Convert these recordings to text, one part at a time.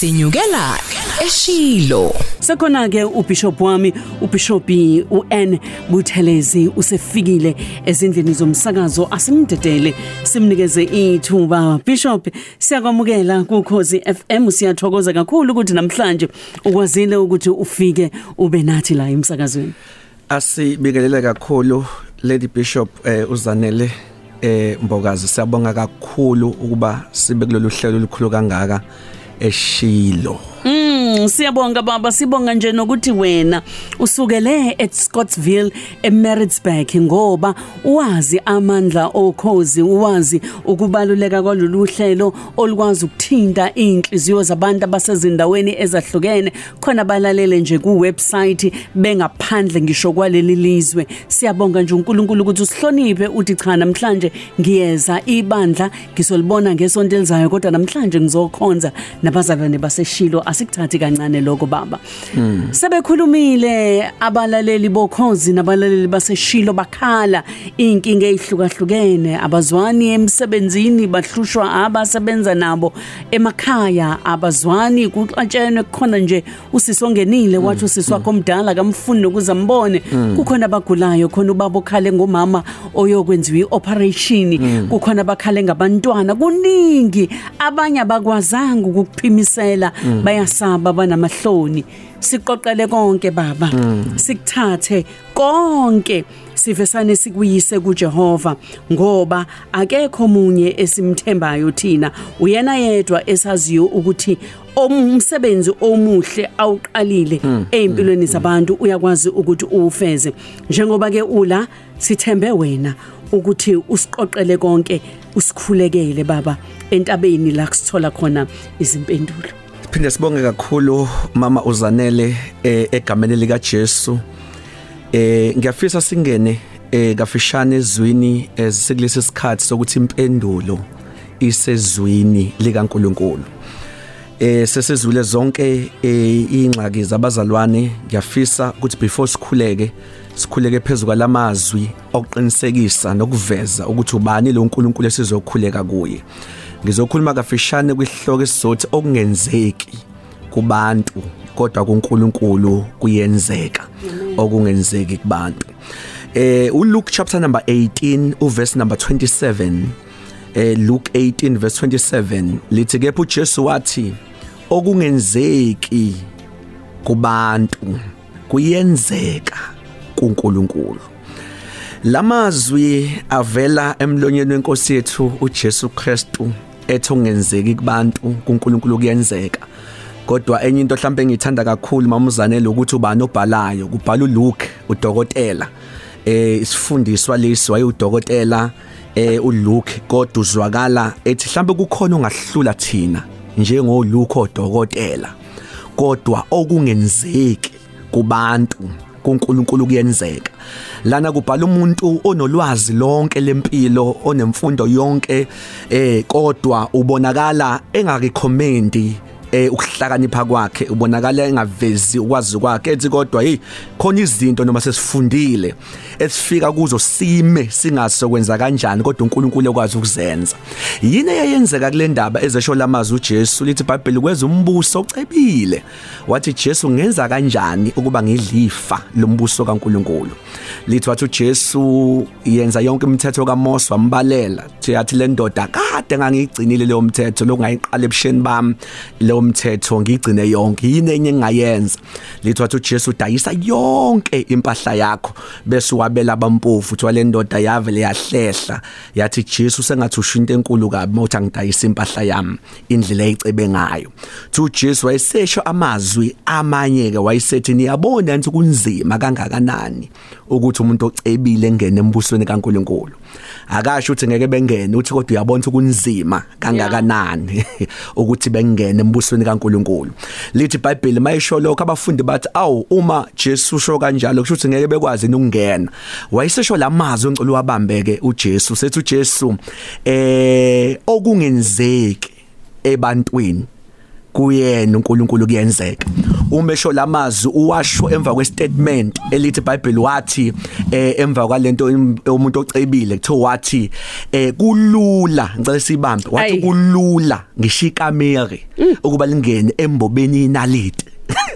sinyukela eShilo. Sekhona ke uBishop wami uBishop uN Buthelezi usefikile ezindlini zomsakazo asimdedele simnikeze ithuba. Bishop siyakwamukela kuKhosi FM, siyathokoza kakhulu ukuthi namhlanje ukwazile ukuthi ufike ube nathi la emsakazweni. Asibingelela kakhulu Lady Bishop uZanele Mbokazi, siyabonga kakhulu ukuba sibe kulolu hlelo olukhulu kangaka eShilo. Siyabonga baba, sibonga nje nokuthi wena usukele eScottsville eMaritzburg ngoba uwazi amandla okhozi, uwazi ukubaluleka kwalolu hlelo olukwazi ukuthinta inhliziyo zabantu abasezindaweni ezahlukene khona balalele nje ku website bengaphandle ngisho kwaleli lizwe. Siyabonga nje uNkulunkulu ukuthi usihloniphe uthi cha namhlanje ngiyeza ibandla ngisolibona ngesonto elizayo kodwa namhlanje ngizokhonza nabazalwane baseShilo. Asikuthathi kancane lokho baba. Sebekhulumile abalaleli bokhozi nabalaleli baseShilo bakhala inkinga ezihlukahlukene, abazwani emsebenzini bahlushwa abasebenza nabo emakhaya, abazwani kuxatshene kukhona nje usisongenile wathi usiswakho omdala kamfuni nokuzambone, kukhona abagulayo, khona ubaba okhale ngomama oyokwenziwa ioperation, kukhona abakhale ngabantwana, kuningi abanye abakwazanga ukuphimisela bayasaba banamahloni. Siqoqele konke baba, sikuthathe konke sivesane sikuyise kuJehova ngoba akekho omunye esimthembayo thina, uyena yedwa esaziyo ukuthi umsebenzi omuhle awuqalile empilweni zabantu uyakwazi ukuthi uwufeze. Njengoba ke ula sithembe wena ukuthi usiqoqele konke, usikhulekele baba entabeni la kusithola khona izimpendulo. Phinde sibonge kakhulu mama uZanele egameni lika Jesu. Ngiyafisa singene kafishane ezwini esikulesi sikhathi sokuthi impendulo isezwini likaNkulunkulu. Sesezwile zonke ingxaki zabazalwane. Ngiyafisa ukuthi before sikhuleke phezulu kwalamazwi okuqinisekisa nokuveza ukuthi ubani lo uNkulunkulu esizokhuleka kuye. Ngizokhuluma kafishane kwihloko esizothi okungenzeki kubantu kodwa kuNkulunkulu kuyenzeka okungenzeki kubantu. uLuke chapter number 18 uverse number 27. Luke 18 verse 27 lithi ke uJesu wathi okungenzeki kubantu kuyenzeka kuNkulunkulu. Lamazwi avela emlonyeni wenkosi yethu uJesu Kristu ethi ongenzeki kubantu kuNkulunkulu kuyenzeka. Kodwa enye into mhlambe engithanda kakhulu mama uZanele ukuthi ubani obhalayo, kubhala uLuke udokotela. Isifundiswa lesi wayudokotela uLuke kodwa uzwakala ethi mhlambe kukhona ongahlula thina njengoLuke odokotela, kodwa okungenzeki kubantu kuNkulunkulu kuyenzeka. Lana kubhala umuntu onolwazi lonke lempilo, onemfundo yonke, kodwa ubonakala engarecommend ukuhlakanipha kwakhe, ubonakala engavezi ukwazi kwakhe, ethi kodwa khona izinto noma sesifundile esifika kuzo sime singasokwenza kanjani kodwa uNkulunkulu ekwazi ukuzenza. Yini eyenzeka kule ndaba ezesho lamazwi uJesu lithi iBhayibheli kweza umbuso ocebile, wathi Jesu ngenza kanjani ukuba ngidlifa lombuso kaNkulunkulu. Lithi wathi uJesu yenza yonke imithetho kaMose wambalela, yathi le ndoda kade ngangigcinile leyo mthetho lokungayiqala ebusheni bami leyo mthetho ngigcine yonke, yini enye engayenza. Lithi wathi uJesu dayisa yonke impahla yakho bese wabela abampofu, uthi wale ndoda yavele yahlehla yathi Jesu sengathi usho into enkulu kabi mawuthi angidayisa impahla yami indlela eyicebe ngayo. uJesu wayesesho amazwi amanye ke wayesethi niyabona nje kunzima kangakanani ukuthi umuntu ocebile engene embusweni kaNkulunkulu. Akasho ukuthi ngeke bengene, uthi kodwa uyabona ukuthi kunzima kangakanani ukuthi bengene embusweni kaNkulunkulu. Lithi iBhayibheli mayisho lokho abafundi bathi awu uma Jesu usho kanjalo kusho ukuthi ngeke bekwazi ukungena. Wayesesho lamazwi engcolo wabambeke uJesu, sethi uJesu okungenzeki ebantwini kuyena uNkulunkulu kuyenzeka. umesho lamazwi uwasho emva kwestatement elithi iBhayibheli wathi emva kwalento umuntu ocebile kuthiwa wathi kulula ngicela sibambe wathi kulula ngishikameri ukuba lingene embobeni inalite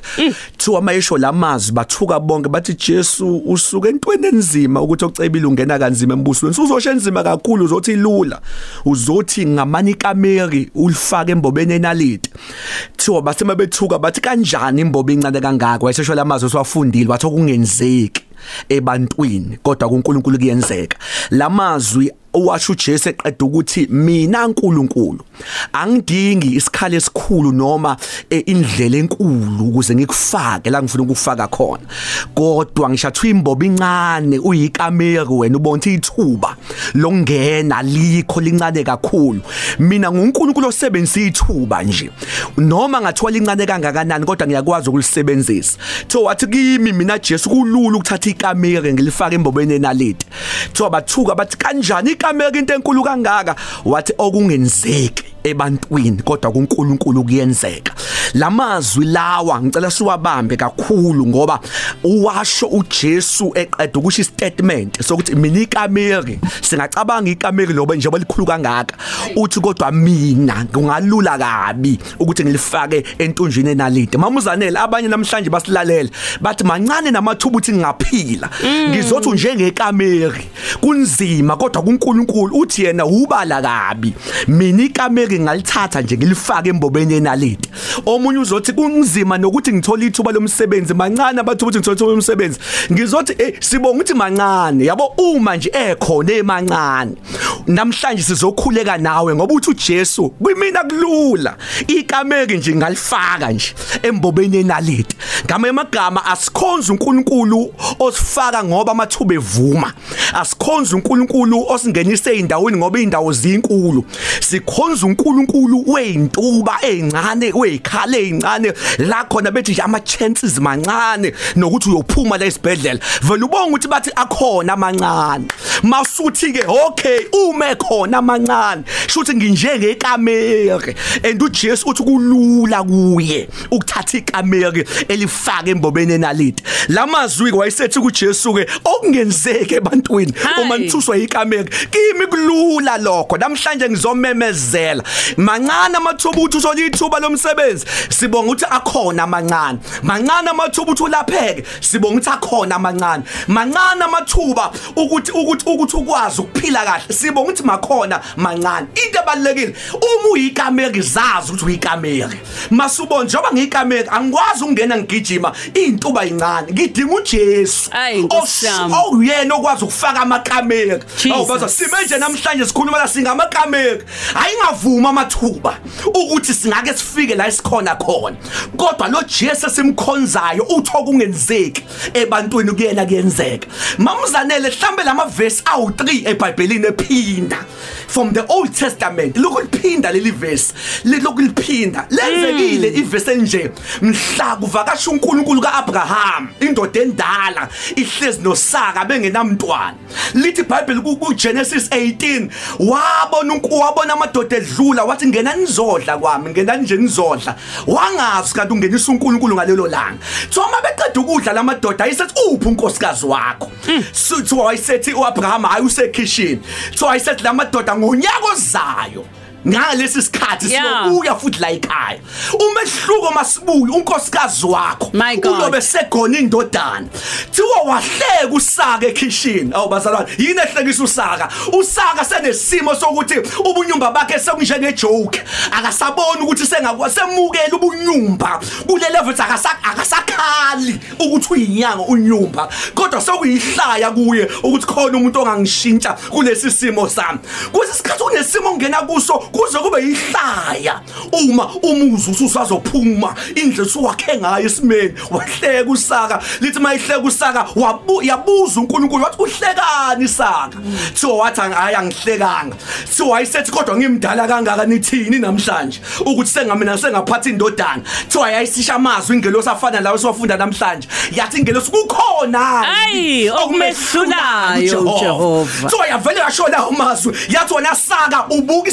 Thiwa mayisho lamazwi bathuka bonke bathi Jesu usuke entweni enzima ukuthi ocebile ungena kanzima embusweni uzosho enzima kakhulu uzothi lula uzothi ngamani kameri ulifaka embobeni enalite thiwa basema bethuka bathi kanjani imbobo incane kangaka wayesho lamazwi siwafundile wathi okungenzeki ebantwini kodwa kuNkulunkulu kuyenzeka lamazwi owasho uJesu eqeda ukuthi mina uNkulunkulu angidingi isikhalo esikhulu noma indlela enkulu ukuze ngikufake la ngifuna ukufaka khona kodwa ngishathu imbobo incane uyikameri wena ubonke ithuba lokungena likho lincane kakhulu mina nguNkulunkulu osebenzisa ithuba nje noma ngathiwa lincane kangakanani kodwa ngiyakwazi ukulisebenzisa so wathi kimi mina Jesu kulula ukuthatha ikameri ngilifaka embobeni enalite so bathuka bathi kanjani ikameri into enkulu kangaka wathi okungenzeki ebantwini kodwa kuNkulunkulu kuyenzeka lamazwi lawa ngicela siwabambe kakhulu ngoba uwasho uJesu eqeda ukusho istatement sokuthi mina ikameri singacabanga ikameri loba nje balikhulu kangaka uthi kodwa mina kungalula kabi ukuthi ngilifake entunjini enalite mamuzanele abanye namhlanje basilalela bathi mancane namathuba uthi ngingaphila ngizothi njengekameri kunzima kodwa kuNkulunkulu uthi yena ubala kabi mina ikameri ngalithatha nje ngilifake embobeni enalite omunye uzothi kunzima nokuthi ngithola ithuba lomsebenzi mancane abathu ukuthi ngithola ithuba lomsebenzi ngizothi sibonga ukuthi mancane yabo uma nje ekhona emancane namhlanje sizokhuleka nawe ngoba uthi uJesu kumina kulula ikameri nje ngalifaka nje embobeni enalite ngamagama asikhonza uNkulunkulu osifaka ngoba amathuba evuma asikhonza uNkulunkulu osingenise eindaweni ngoba indawo zinkulu sikhonza uNkulunkulu weintuba ezincane wezikhale ezincane la khona bethi nje ama chances mancane nokuthi uyophuma la esibhedlela vele ubonga ukuthi bathi akhona amancane masuthi ke okay uma ekhona amancane shuthi nginjengekameri and uJesu uthi kulula kuye ukuthatha ikameri elifaka embobeni enalite lamazwi wayesethi kuJesu ke okungenzeke ebantwini uma nithuswa ikameri kimi kulula lokho namhlanje ngizomemezela mancane amathuba uthi uthola ithuba lomsebenzi sibonga ukuthi akhona amancane mancane amathuba uthi ulapheke sibonga ukuthi akhona amancane mancane amathuba ukuthi ukwazi ukuphila kahle sibonga ukuthi makhona mancane into ebalekile uma uyikameri zazi ukuthi uyikameri masubona njengoba ngiyikameri angikwazi ukungena ngigijima intuba incane ngidinga uJesu oyena okwazi ukufaka amakameri awubaza simenje namhlanje sikhuluma la singamakameri ayingavuma amathuba ukuthi singake sifike la isikhona khona kodwa lo Jesu simkhonzayo uthi okungenzeki ebantwini kuyena kuyenzeka mamuzanele mhlambe lamavesi awu3 eBhayibhelini ephinda from the Old Testament lokuliphinda leli verse lokuliphinda lenzekile ivesi enje mhla kuvakasha uNkulunkulu kaAbraham indoda endala ihlezi noSara bengenamntwana lithi iBhayibheli kuGenesis 18 wabona amadoda edlula wathi ngena nizodla kwami ngena nje nizodla wangazi kanti ungenisa uNkulunkulu ngalelo langa thoma beqeda ukudla lamadoda ayisethi uphi unkosikazi wakho sithi wayesethi uAbraham hayi usekitchen so ayisethi lamadoda ngonyaka ozayo ngalesi sikhathi sibuya futhi la ekhaya umehluko masibuya unkosikazi wakho ulobe segona indodana thiwa wahleka uSaka ekitchen awubazalwane yini ehlekisa uSaka senesimo sokuthi ubunyumba bakhe sekunjenge joke akasabona ukuthi semukela ubunyumba kule level akasakhali ukuthi uyinyanga unyumba kodwa sokuyihlaya kuye ukuthi khona umuntu ongangishintsha kulesi simo sami kusesikhathi unesimo ongena kuso kuze kube ihlaya uma umuzi ususazophuma indlela suwakhe ngayo isimeni wahleka uSaka lithi mayihleka uSaka yabuza uNkulunkulu wathi uhlekani Saka so wathi hayi angihlekanga so wayesethi kodwa ngimdala kangaka nithini namhlanje ukuthi sengamina sengaphatha indodana so ayisisha amazwi ingelosi afana lawo siwafunda namhlanje yathi ingelosi kukhona hayi okumehlulayo Jehova so yavele yasho la amazwi yathi wona Saka ubuka isibeletho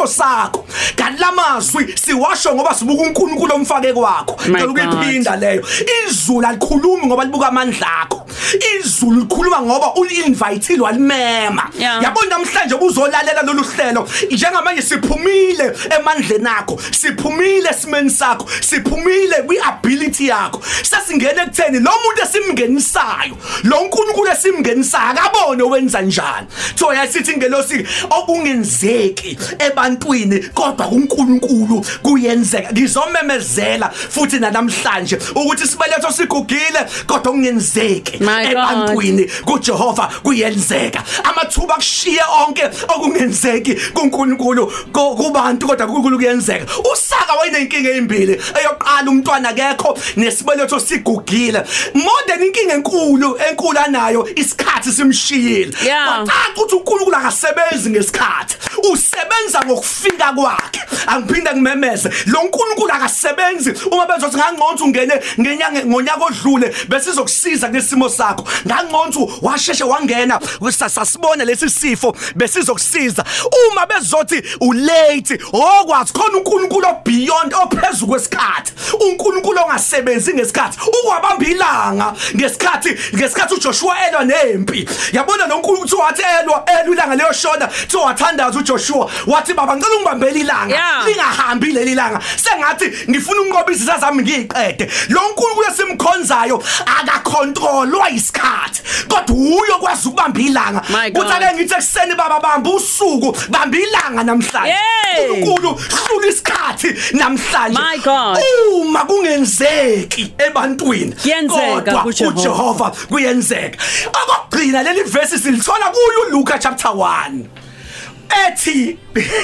isibeletho sakho ngalamazwi siwasho ngoba sibuka uNkulunkulu omfake kwakho ngicela ukuyiphinda leyo izulu alikhulumi ngoba libuka amandla akho izulu likhuluma ngoba ulinvite walimema yabona namhlanje uzolalela lolu hlelo njengamanje siphumile emandleni akho siphumile esimeni sakho siphumile kwiability yakho sasingena ekutheni lo muntu esimngenisayo lo uNkulunkulu esimngenisayo akabone wenza njani so yasithi ngelosi okungenzeki ebantwini kodwa uNkulunkulu kuyenzeka ngizomemezela futhi namhlanje ukuthi sibeletho sigugile kodwa kungenzeki ebantwini kuJehova kuyenzeka amathuba kushiya onke okungenzeki kuNkulunkulu kubantu kodwa kuNkulunkulu kuyenzeka uSaka wayinenkinga ezimbili eyoqala umntwana akekho nesibeletho sigugile more than inkinga enkulu anayo isikhathi simshiyile kodwa ukuthi uNkulunkulu akasebenzi ngesikhathi usebenza ngokufika kwakhe angiphinda ngimemeze lo uNkulunkulu akasebenzi uma bezothi ngangconza ungene ngonyaka odlule besizokusiza ngesimo sakho ngangconza washeshe wangena sasibona lesi sifo besizokusiza uma bezothi ulate okwazi khona uNkulunkulu beyond ophezulu kwesikhathi uNkulunkulu ongasebenzi ngesikhathi ukwabamba ilanga ngesikhathi uJoshua elwa nempi yabona lo uNkulunkulu uthi wathi elwa ilanga leyoshona uthi wathandaza uJoshua wathi baba ngicela ungibambele ilanga lingahambi leli langa sengathi ngifuna unqoba izizathu zami ngiyiqede lo uNkulunkulu esimkhonzayo akakontrolwa isikhathi kodwa uyo kwazi ukubamba ilanga uthi ake ngithi ekseni baba bamba usuku bamba ilanga namhlanje uNkulunkulu hlula isikhathi namhlanje uma kungenzeki ebantwini kodwa uJehova kuyenzeka akugcina leli verse silithola kuyo Luka chapter 1 ethi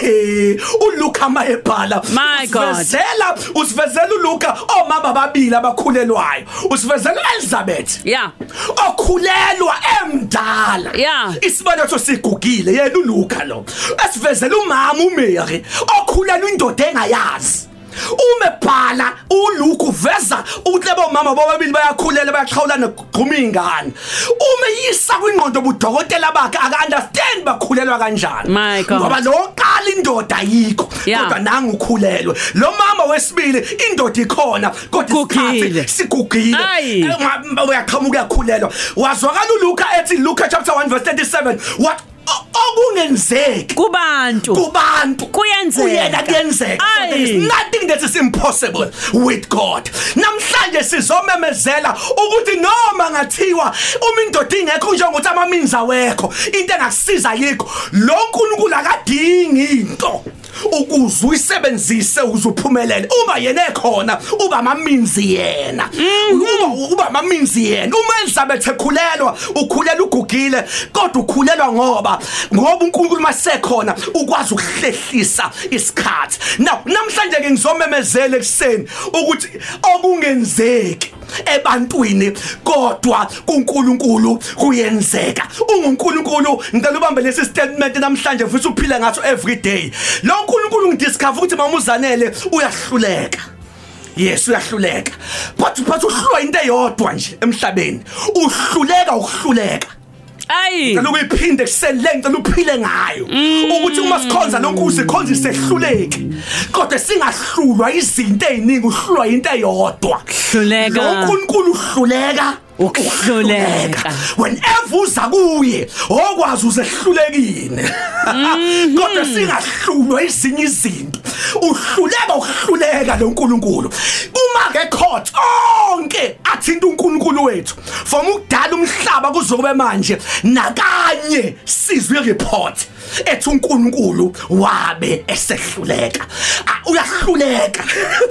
uLuka mayebhala usivezela uLuka omama babili abakhulelwayo usivezela uElizabeth okhulelwa emdala isibeletho sigugile yena uLuka lo esivezela umama uMary okhulelwa indoda engayazi umebhala uLuka uveza ukuthi labo mama bobabili bayakhulela bayaqhawulana gquma ingane umeyisa kwingqondo budokotela bakhe aka understand bakhulelwa kanjani ngoba lo qala indoda ayikho kodwa nangu ukhulelwe lo mama wesibili indoda ikhona kodwa isikhathi sigugile uyaqhamuka yakhulelwa wazwakala uLuka ethi Luka chapter 1 verse 37 what okungenzeki kubantu kuyenzeka there is nothing that is impossible with God namhlanje sizomemezela ukuthi noma ngathiwa indoda ingekho njengokuthi amaminzi awekho into engakusiza yikho lo uNkulunkulu akadingi into ukuze uyisebenzise uzuphumelele uma yena ekhona uba amaminzi yena uba amaminzi yena uma Elizabeth ekhulelwa ukhulela ugugile kodwa ukhulelwa ngoba uNkulunkulu masekhona ukwazi ukuhlehlisa isikhathi namhlanje ke ngizomemezela ekseni ukuthi okungenzeki ebantwini kodwa kuNkulunkulu kuyenzeka uNkulunkulu ngicela ubambe lesi statement namhlanje futhi uphile ngaso every day lo uNkulunkulu ngidiscover ukuthi mamuzanele uyahluleka yes uyahluleka but uhlulwa into eyodwa nje emhlabeni ukuhluleka ngicela uyiphinde kuseni le ngicela uphile ngayo ukuthi uma sikhonza lonke sikhonza sehluleki kodwa singahlulwa izinto eziningi uhlulwa into eyodwa uNkulunkulu uhluleka whenever uza kuye okwazi usehlulekile kodwa singahlulwa izinye izinto uhluleka lo uNkulunkulu uma ke court onke athinta uNkulunkulu wethu from ukudala umhlaba kuzobe manje nakanye sizwe report ethi uNkulunkulu wabe esehluleka uyahluleka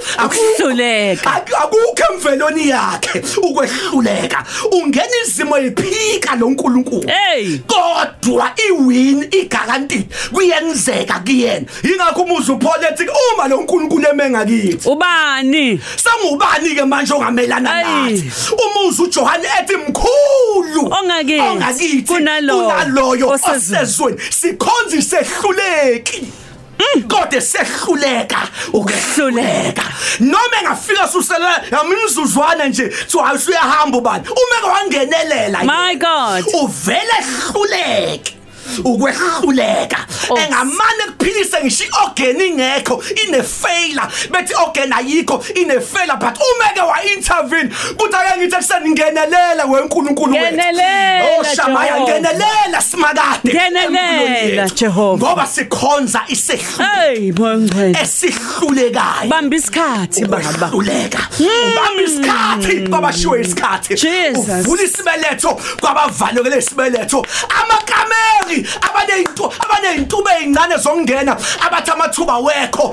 akukho emvelweni yakhe ukwehluleka ungena izimo eziphika lo uNkulunkulu kodwa iwin igaranteed kuyenzeka kuyena ingakho umuzi uPaul ethi uma lo uNkulunkulu emengakithi ubani sangubani ke manje ongamelana nathi umuzi uJohane ethi mkhulu ongakithi kunaloyo osezweni sikhonza isehluleki kodwa sehluleka ukuhluleka noma engafika susela yamimzuzwana nje so usuyahamba ubani uma wangenelela my God uvele hluleke ukwehluleka engamane kuphilise ngisho iorgan ingekho ine failure bethi organ ayikho ine failure but umeke wa intervene kuthi ake ngithi kuseningenelela weNkulunkulu wethu Ngenelela Shamaya ngenelela simakade Ngenelela Jehova ngoba sikhonza isehlulo hey bongcwele esihlulekayo bamba isikhathi baba uleka ubamba isikhathi kwabashiwe isikhathi uvula isibeletho kwabavalekele isibeletho amakameri abaneyintuba ezincane zongena abathi amathuba wekho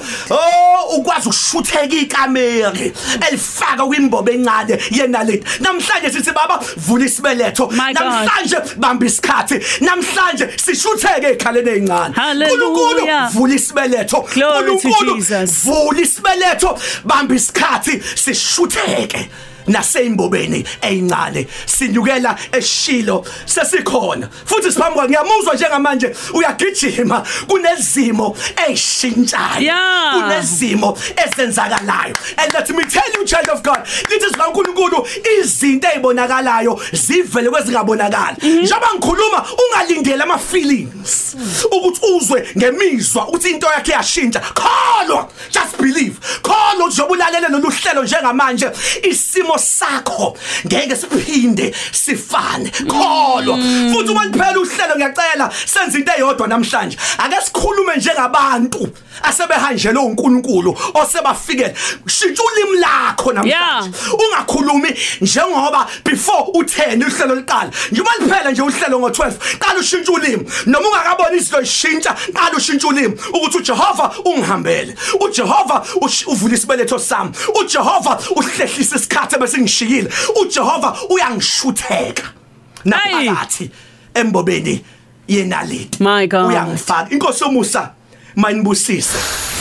ukwazi ukushutheka ikameri elifaka kwimbobo encane yena lethi namhlanje sithi baba vula isibeletho namhlanje bamba isikhathi namhlanje sishutheke ekhaleni ezincane uNkulunkulu vula isibeletho uNkulunkulu vula isibeletho bamba isikhathi sishutheke naseimbobeni ezincane sinyukela eShilo sesikhona futhi siphambuka ngiyamuzwa njengamanje uyagijima kunezimo ezishintshayo kunezimo ezenzakalayo and let me tell you child of God lithi sikaNkulunkulu izinto ezibonakalayo zivele kwezingabonakala njengoba ngikhuluma ungalindele ama feelings ukuthi uzwe ngemizwa ukuthi into yakhe yashintsha kholwa just believe kholwa njengoba ulalele loluhlelo njengamanje isimo sakho ngeke siphinde sifane kholwa futhi uma liphela uhlelo ngiyacela senze into eyodwa namhlanje ake sikhulume njengabantu asebehanjelwe uNkulunkulu osebafikele shintsha ulimi lakho namhlanje ungakhulumi njengoba before u10 uhlelo liqala njengoba liphela nje uhlelo ngo12 qala ushintsha ulimi noma ungakaboni izinto zishintsha qala ushintsha ulimi ukuthi uJehova ungihambele uJehova uvula isibeletho sami uJehova uhlehlisa isikhathi bese ngishiyile uJehova uyangishutheka naphakathi embobeni yenaliti uyangifaka inkosi yomusa manibusise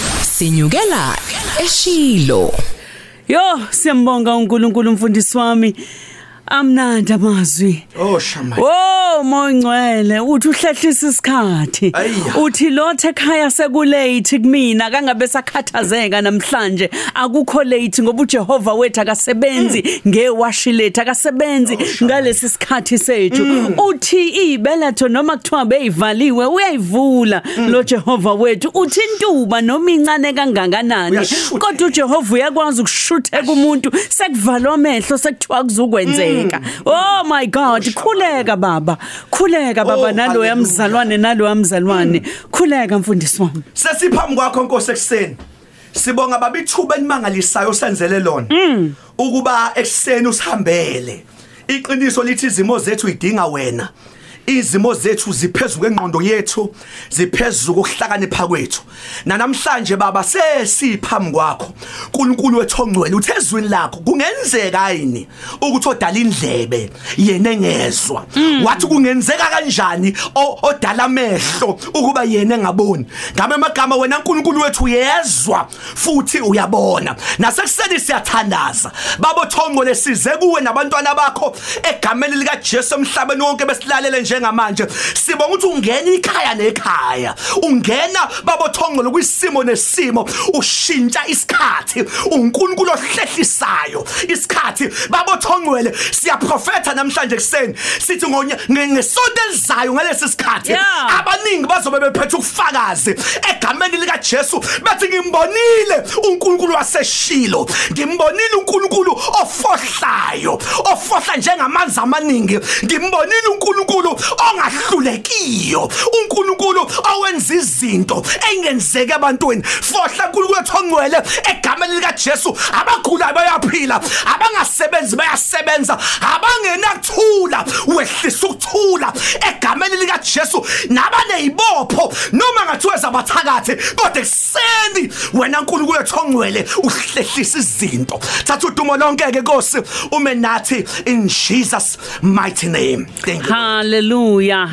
sinyukela eShilo yo siyambonga uNkulunkulu mfundisi wami amnandi amazwi Shama Mongcwele uthi uhlehlisa isikhathi uthi lothe ekhaya sekulate kumina kangabe sakhathazeka namhlanje akukho late ngoba uJehova wethu akasebenzi ngewashilethe akasebenzi ngalesi sikhathi sethu uthi ibeletho noma kuthiwa beyivaliwe uyayivula lo Jehova wethu uthi intuba noma incane kangakanani kodwa uJehova uyakwazi ukushutheka umuntu sekuvalwa amehlo sekuthiwa kuzokwenzeka oh my God khuleka baba nalo yamzalwane khuleka mfundisi wami sesiphambi kwakho Nkosi ekseni sibonga baba ithuba elimangalisayo senzele lona ukuba ekseni usihambele iqiniso lithi izimo zethu idinga wena izimo zethu ziphezulu kwengqondo yethu ziphezulu kokuhlakanipha kwethu namhlanje baba sesiphambi kwakho uNkulunkulu wethu ongcwele uthezweni lakho kungenzeka yini ukuthi odala indlebe yena engezwa wathi kungenzeka kanjani odala amehlo ukuba yena engaboni ngame amagama wena uNkulunkulu wethu uyezwa futhi uyabona nasekuseni siyathandaza baba othongcwele size kuwe nabantwana bakho egameni lika Jesu emhlabeni wonke besilalele njengamanje sibonga ukuthi ungena ikhaya nekhaya ungena baba othongcwele kwisimo nesimo ushintsha isikhathi uNkulunkulu ohlehlisayo isikhathi baba othongcwele siyaprofetha namhlanje kuseni sithi ngesonto elizayo ngalesi sikhathi abaningi bazobe bephethe ukufakazi egameni lika Jesu bathi ngimbonile uNkulunkulu waseShilo ngimbonile uNkulunkulu ofohla njengamanzi amaningi ngimbonile uNkulunkulu ongahlulekiyo uNkulunkulu owenza izinto engenzeke abantweni fohla uNkulunkulu ethongcwele egameni lika Jesu abakhula bayaphila abangasebenzi bayasebenza abangenakuthula wehlisa ukuthula egameni lika Jesu nabanezibopho noma ngathiwe zabathakathi kodwa ekseni wena uNkulunkulu ethongcwele uhlehlisa izinto thatha udumo lonke ke Nkosi ume nathi in Jesus mighty name thank you hallelujah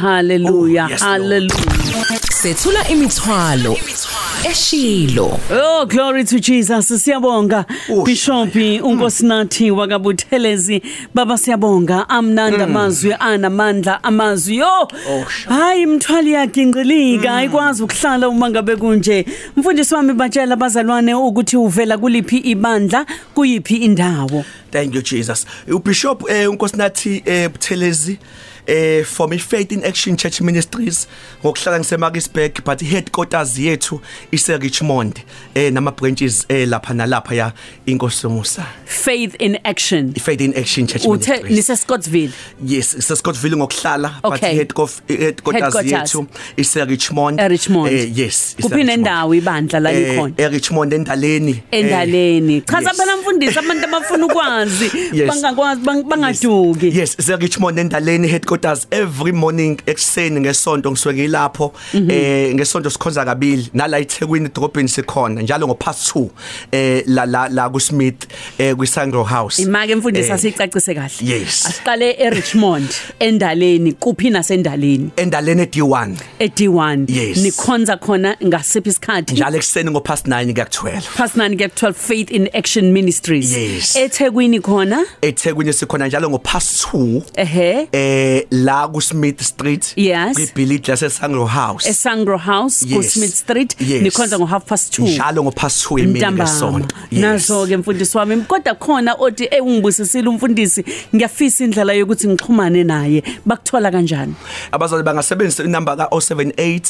sethula imithwalo eShilo oh glory to Jesus siyabonga Bishop uNkosinathi wakabuthelezi baba siyabonga amnanda amazwi anamandla amazwi yo hayi imthwali yakhe ingqilika ayikwazi ukuhlala uma ngabe kunje mfundisi wami batshela abazalwane ukuthi uvela kuliphi ibandla kuyiphi indawo thank you Jesus uBishop uNkosinathi Buthelezi from iFaith in Action Church Ministries ngokuhlala ngiseMarksburg but headquarters yethu ise Richmond nama branches lapha nalapha ya inkosi yomusa. Faith in Action. iFaith in Action Church Ministries. Nise Scottsville. Yes, ise Scottsville ngokuhlala but headquarters yethu ise Richmond. Richmond. Yes. Kuphi nendawo ibandla la likhona? Richmond endaleni. Endaleni. Chaza phela mfundisi abantu abafuna ukwazi bangakwazi bangaduki. Yes, ise Richmond endaleni headquarters every morning ekseni ngesonto ngisuke lapho ngesonto sikhonza kabili nala eThekwini edrobheni sikhona njalo ngo-past 2 la ku Smith kwiSangro House. Imake mfundisi asicacise kahle. Yes. Asiqale eRichmond endaleni kuphi nasendaleni? Endaleni eD1. eD1. Yes. Nikhonza khona ngasiphi isikhathi? Njalo ekseni ngo-past 9 kuya 12. Past 9 kuya 12 Faith in Action Ministries. Yes. eThekwini khona? eThekwini sikhona njalo ngo-past 2 la ku Smith Street. Yes. Kwibhilidi laseSangro House. eSangro House ku Smith Street nikhonza ngo2:30 njalo ngo-past 2 emini ngesonto. Nazo ke mfundisi wami kodwa khona othi ungibusisile umfundisi ngiyafisa indlela yokuthi ngixhumane naye bakuthola kanjani? Abazali bangasebenzisa inamba ka 078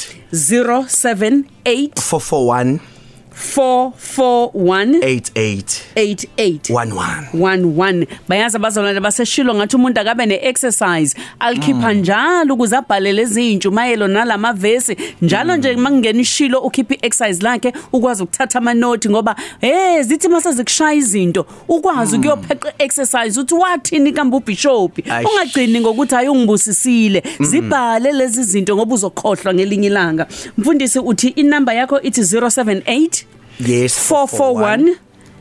078 441 8811 bayazi abazalwane baseshilo ngathi umuntu akabe neexercise alikhipha njalo ukuze abhalele izintshumayelo nalama verse njalo nje makungena ishilo ukhipha iexercise lakhe ukwazi ukuthatha ama note ngoba zithi mase zikushaya izinto ukwazi ukuyopheqa exercise uthi wathini kambe uBishop ungagcini ngokuthi ayungibusisile zibhale lezi zinto ngoba uzokhohlwa ngelinye ilanga. Mfundisi uthi inamba yakho ithi 078 Yes 441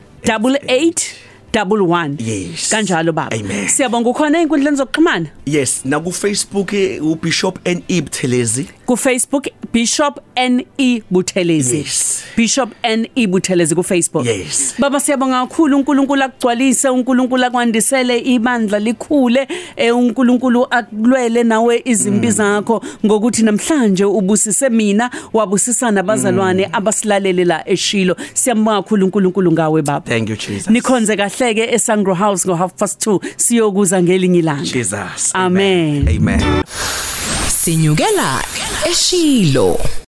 8811. Yes. Kanjalo baba. Amen. Siyabonga ukhona einkundleni zokuxhumana? Yes, na ku Facebook uBishop NE Buthelezi. Ku Facebook Bishop NE Buthelezi. Yes. Bishop NE Buthelezi ku Facebook. Yes. Baba siyabonga kakhulu uNkulunkulu akugcwalise uNkulunkulu akwandisele ibandla likhule uNkulunkulu akulwele nawe izimpi zakho ngokuthi namhlanje ubusise mina wabusisa nabazalwane abasilalele la eShilo. Siyambonga kakhulu uNkulunkulu ngawe baba. Thank you Jesus. Nikhonze kahleke eSangro House ngo2:30 siyokuza ngelinye ilanga. Jesus. Amen. Amen. Sinyukela eShilo.